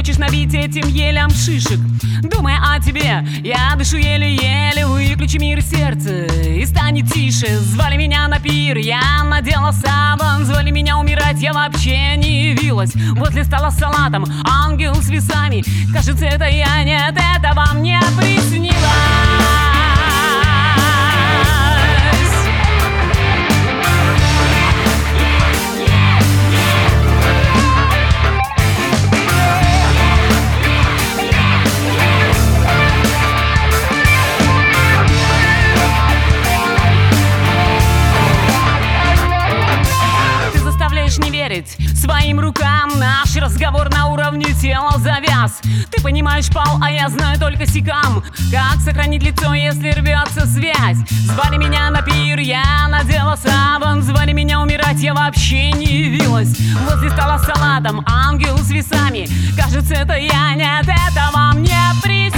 хочешь набить этим елям шишек. Думая о тебе, я дышу еле-еле. Выключи мир сердца и станет тише. Звали меня на пир, я надела саван. Звали меня умирать, я вообще не явилась. Возле стола с салатом, ангел с весами. Кажется, это я, нет, это вам не приснилось. Не верить своим рукам. Наш разговор на уровне тела завяз. Ты понимаешь, Пал, а я знаю только сикам. Как сохранить лицо, если рвется связь? Звали меня на пир, я надела саван. Звали меня умирать, я вообще не явилась. Возле стола с салатом, ангел с весами. Кажется, это я, нет, это вам не приснилось.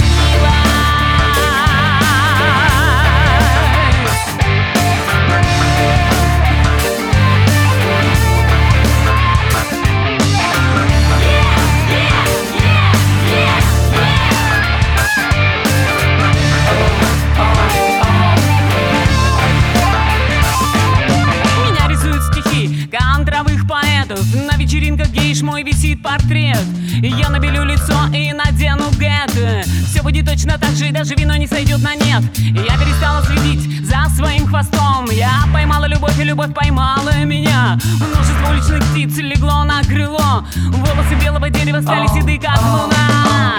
На вечеринках гейш мой висит портрет. Я набелю лицо и надену гет. Все будет точно так же, и даже вино не сойдет на нет. Я перестала следить за своим хвостом. Я поймала любовь, и любовь поймала меня. Множество уличных птиц легло на крыло. Волосы белого дерева стали седы, как луна.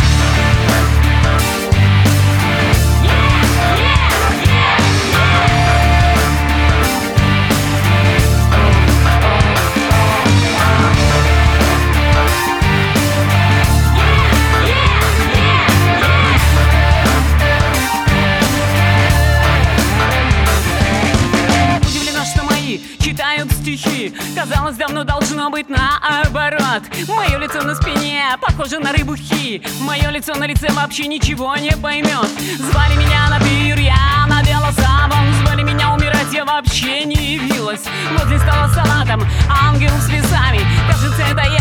Читают стихи, казалось, давно должно быть наоборот. Мое лицо на спине похоже на рыбу хи. Мое лицо на лице вообще ничего не поймет. Звали меня на пир, я надела саван. Звали меня умирать, я вообще не явилась. Возле стола с салатом, ангел с весами. Кажется, это я.